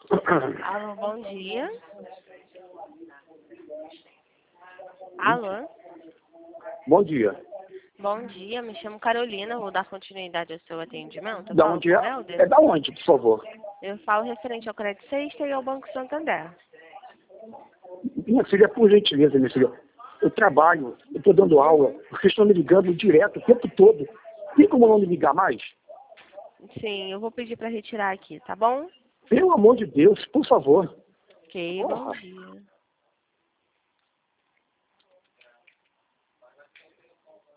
Alô, bom dia. Alô, Bom dia. bom dia. Me chamo Carolina, vou dar continuidade ao seu atendimento. Eu Da falo onde com é? o Helder? É da onde, por favor? Eu falo referente ao Crédito Sexta e ao Banco Santander. Minha filha, por gentileza, minha filha. Eu trabalho, eu estou dando aula, vocês estão me ligando direto o tempo todo. Tem como não me ligar mais? Sim, eu vou pedir para retirar aqui, tá bom? Pelo amor de Deus, por favor. Ok, bom dia.